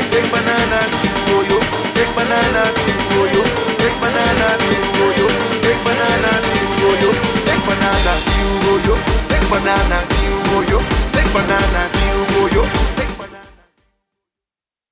take banana to yo, take banana to yo, take banana to yo, take banana to yo, take banana to yo, take banana to yo, take banana to